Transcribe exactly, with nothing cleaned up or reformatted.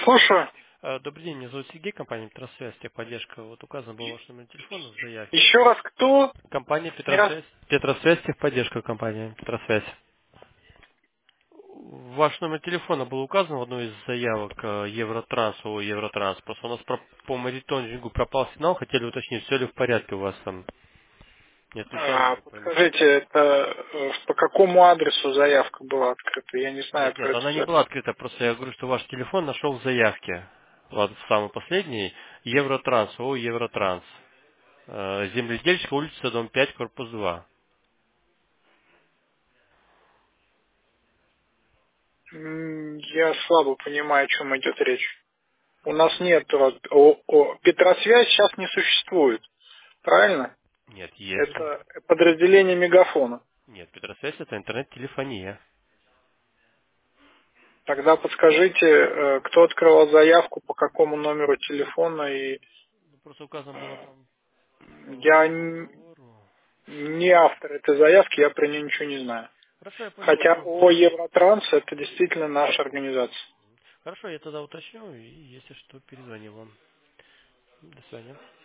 Слушаю. А, Добрый день, меня зовут Сергей, компания Петросвязь, техподдержка. Вот указан был ваш номер телефона в заявке. Еще раз кто? Компания Не раз. Петросвязь, Петросвязь, техподдержка компания Петросвязь. Ваш номер телефона был указан в одной из заявок э, Евротранс, о Евротранс. Просто у нас про- по мониторингу пропал сигнал, хотели уточнить, все ли в порядке у вас там. Не отключали А, ли по электронной подскажите, это э, по какому адресу заявка была открыта? Я не знаю Нет, про нет, эту она не заявку. была открыта, просто я говорю, что ваш телефон нашел в заявке. Вот в самый последний. Евротранс, о Евротранс. Э, Земледельческая улица, дом пять, корпус два. М, Я слабо понимаю, о чем идет речь. У нас нет вот, о, о- Петросвязь сейчас не существует, правильно? Нет, есть. Это подразделение Мегафона. Нет, Петросвязь это интернет-телефония. Тогда подскажите, э, кто открывал заявку, по какому номеру телефона, и Ну, просто указано было там по я н- договору. не автор этой заявки, я про нее ничего не знаю. Хорошо, я понял. Хотя ООО «Евротранс» — это действительно наша организация. Хорошо, я тогда уточню, и если что, перезвоню вам. До свидания.